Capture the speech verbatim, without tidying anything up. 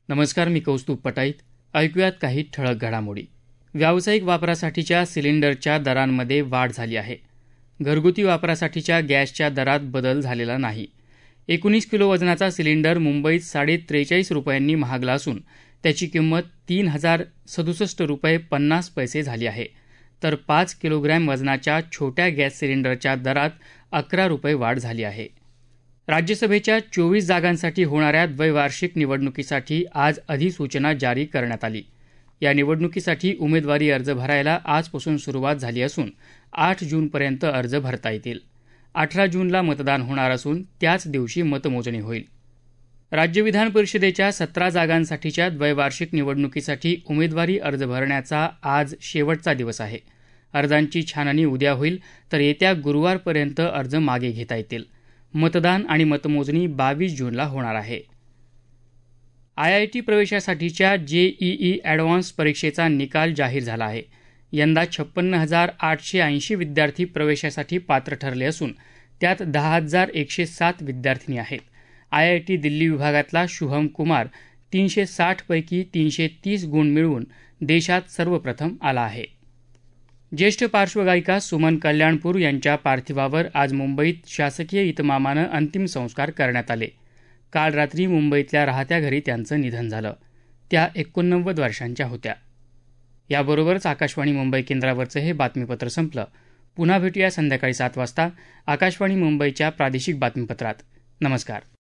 नमस्कार, मी कौस्तुभ पटाईत. ऐकूयात काही ठळक घडामोडी. व्यावसायिक वापरासाठीच्या सिलिंडरच्या दरांमध्ये वाढ झाली आहे. घरगुती वापरासाठीच्या गॅसच्या दरात बदल झालेला नाही. एकोणीस किलो वजनाचा सिलिंडर मुंबईत साडे त्रेचाळीस रुपयांनी महागला असून त्याची किंमत तीन हजार सदुसष्ट रुपये पन्नास पैसे झाली आहे. तर पाच किलोग्रॅम वजनाच्या छोट्या गॅस सिलिंडरच्या दरात अकरा रुपये वाढ झाली आहे. राज्यसभेच्या चोवीस जागांसाठी होणाऱ्या द्वैवार्षिक निवडणुकीसाठी आज अधिसूचना जारी करण्यात आली. या निवडणुकीसाठी उमेदवारी अर्ज भरायला आजपासून सुरुवात झाली असून आठ जूनपर्यंत अर्ज भरता येतील. अठरा जूनला मतदान होणार असून त्याच दिवशी मतमोजणी होईल. राज्य विधान परिषदेच्या सतरा जागांसाठीच्या द्वैवार्षिक निवडणुकीसाठी उमेदवारी अर्ज भरण्याचा आज शेवटचा दिवस आहे. अर्जांची छाननी उद्या होईल, तर येत्या गुरुवारपर्यंत अर्ज मागे घेता येतील. मतदान आणि मतमोजणी बावीस जूनला होणार आहे. आय आय टी प्रवेशासाठीच्या जेईई ॲडव्हान्स परीक्षेचा निकाल जाहीर झाला आहे. यंदा छप्पन्न हजार आठशे ऐंशी विद्यार्थी प्रवेशासाठी पात्र ठरले असून त्यात दहा हजार एकशे सात विद्यार्थिनी आहेत. आय आय टी दिल्ली विभागातला शुभम कुमार तीनशे साठपैकी तीनशे तीस गुण मिळवून देशात सर्वप्रथम आला आहे. ज्येष्ठ पार्श्वगायिका सुमन कल्याणपूर यांच्या पार्थिवावर आज मुंबईत शासकीय इतमामानं अंतिम संस्कार करण्यात आले. काल रात्री मुंबईतल्या राहत्या घरी त्यांचं निधन झालं. त्या एकोणनव्वद वर्षांच्या होत्या. याबरोबरच आकाशवाणी मुंबई केंद्रावरचं हे बातमीपत्र संपलं. पुन्हा भेटूया संध्याकाळी सात वाजता आकाशवाणी मुंबईच्या प्रादेशिक बातमीपत्रात. नमस्कार.